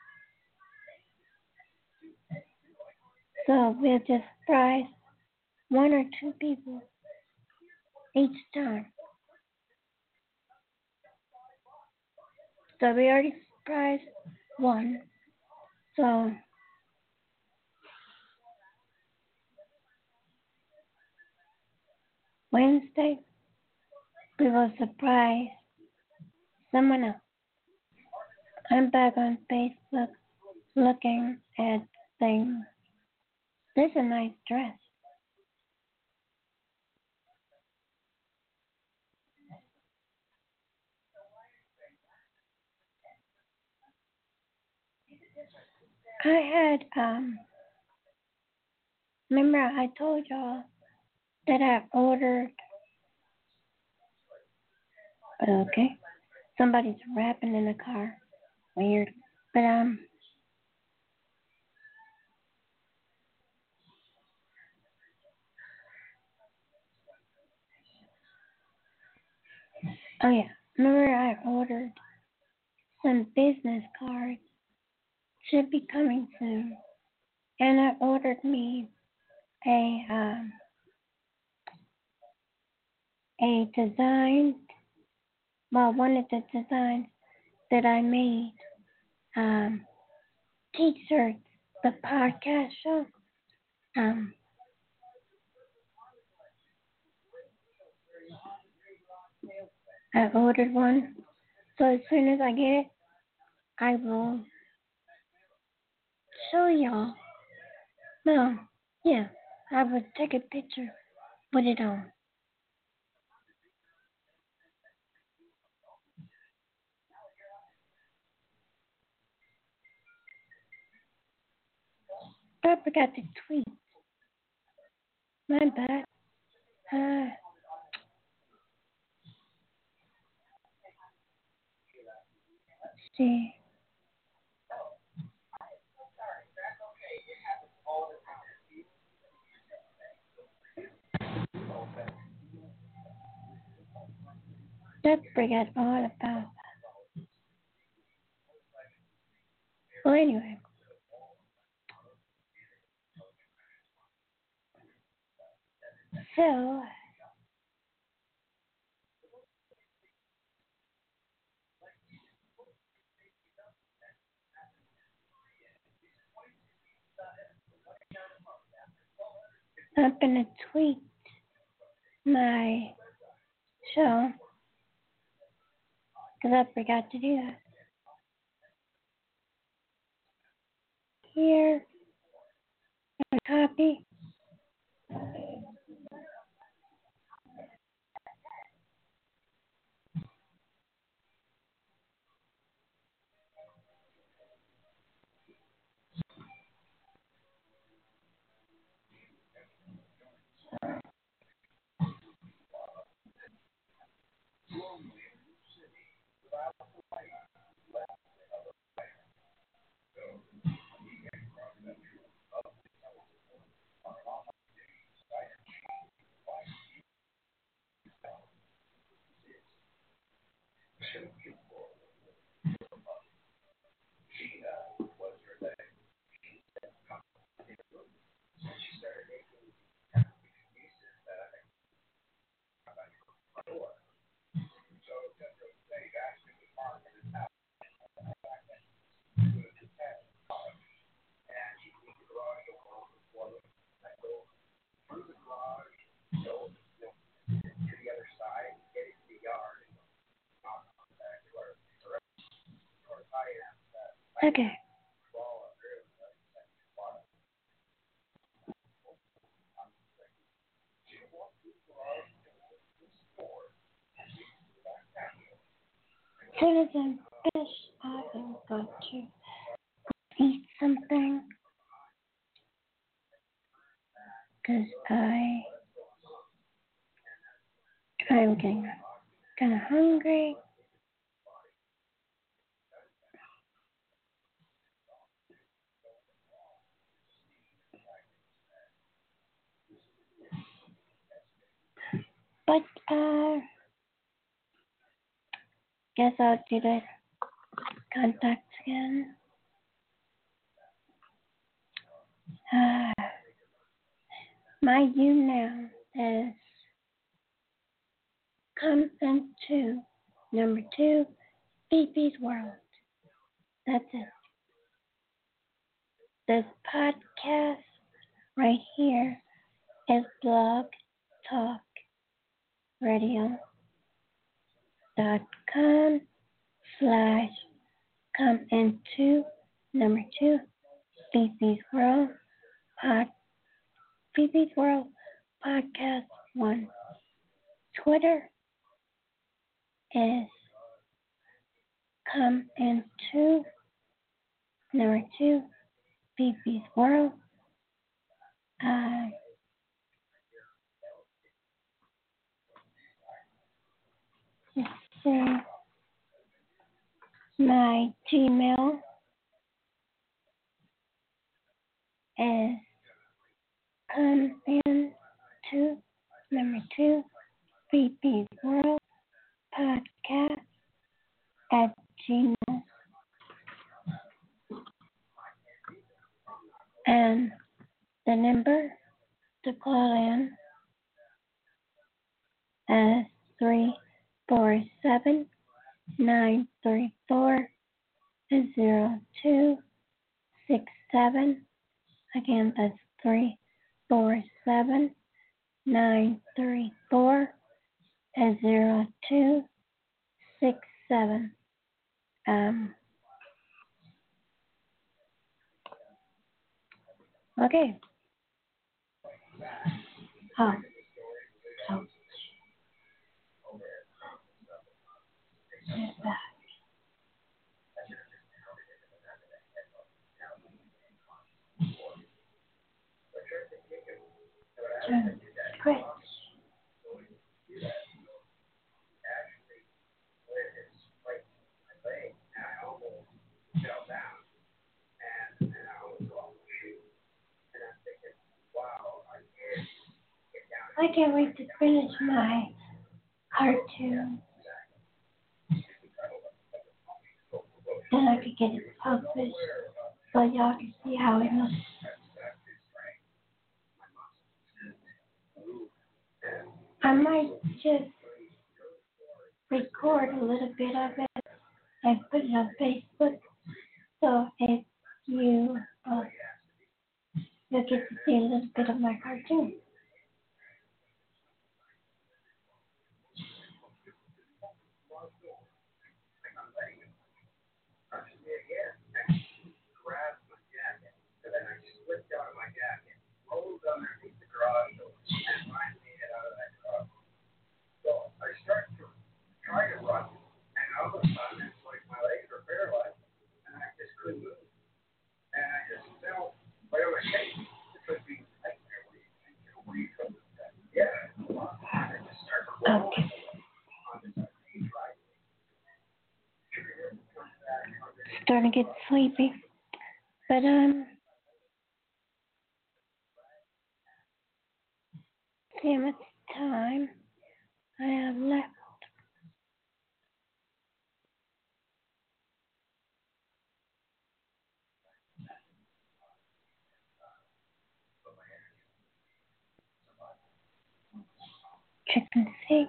So we'll just surprise one or two people each time. So we already surprised one. So Wednesday we will surprise someone else. I'm back on Facebook looking at things. This is a nice dress. I had um remember I told y'all that I ordered okay. Somebody's rapping in the car. Weird. But um oh yeah. Remember I ordered some business cards. Should be coming soon. And I ordered me a um a design well one of the designs that I made um t-shirts, the podcast show. Um I ordered one. So as soon as I get it, I will show y'all. No, yeah, I will take a picture, put it on. I forgot to tweet. My bad. Uh, let's see. I forgot all about that. Well, anyway. So, I'm going to tweet my show because I forgot to do that. Here, a copy. Okay. As soon as I'm finished, I am going to eat something because I I'm getting kind of hungry. But uh, guess I'll do the contacts again. Uh, my you now is come into number two, B B's World. That's it. This podcast right here is blog talk radio dot com slash come into number two B B's World pod B B's World podcast one. Twitter is come into number two B B's World. Uh, let's see. My Gmail is come into number two B B's World podcast at Gmail. And the number to call in is three four seven nine three four zero two six seven. Again, that's three four seven nine three four zero two six seven. Um. Okay. Oh. So. There's that. Great. I can't wait to finish my cartoon. Then I could get it published so y'all can see how it looks. I might just record a little bit of it and put it on Facebook. So if you uh, you'll get to see a little bit of my cartoon. Okay. Starting to get sleepy, but um, see how much time I have left. Check and see.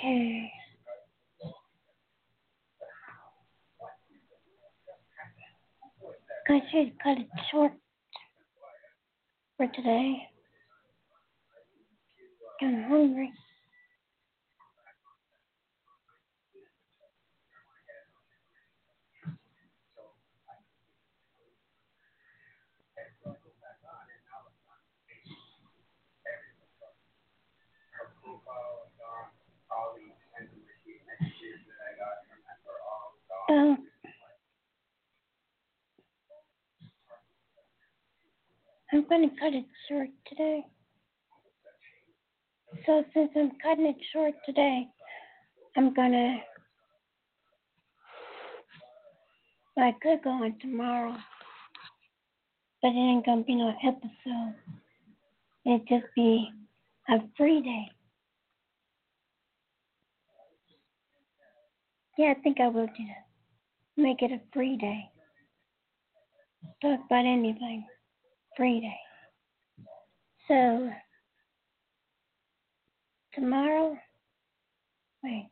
Okay. I should cut it short for today. I'm hungry. So, I'm going to cut it short today. So since I'm cutting it short today, I'm going to, I could go on tomorrow, but it ain't going to be no episode. It'd just be a free day. Yeah, I think I will do that. Make it a free day. Talk about anything. Free day. So, tomorrow, wait.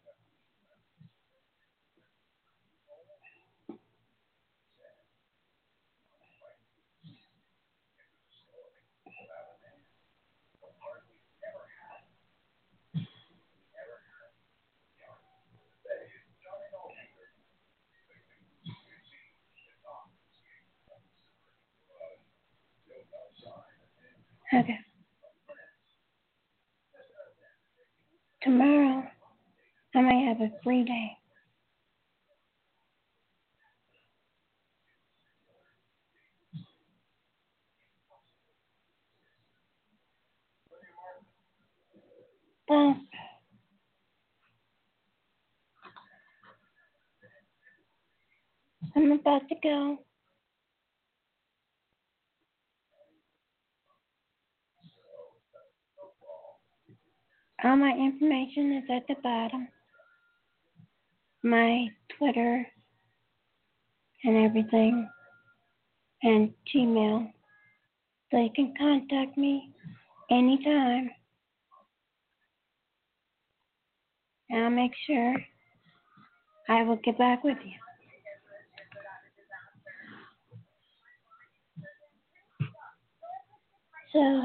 Okay. Tomorrow, I might have a free day. Well, I'm about to go. All my information is at the bottom. My Twitter and everything, and Gmail. So you can contact me anytime. And I'll make sure I will get back with you. So,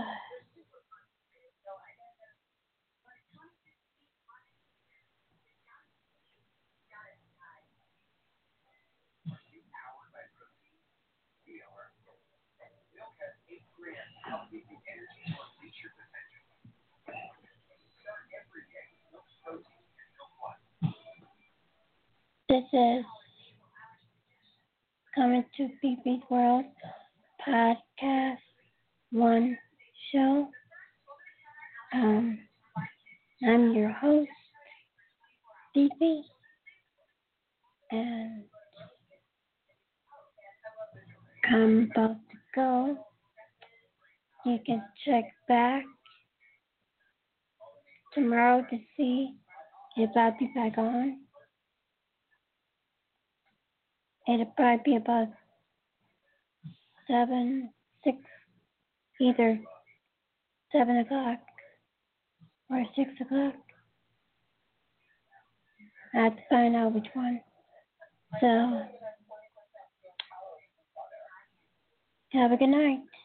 this is Coming to P P's World Podcast One Show. Um, I'm your host, P P, and I'm about to go. You can check back tomorrow to see if I'll be back on. It'll probably be about seven, six, either seven o'clock or six o'clock. I have to find out which one. So, have a good night.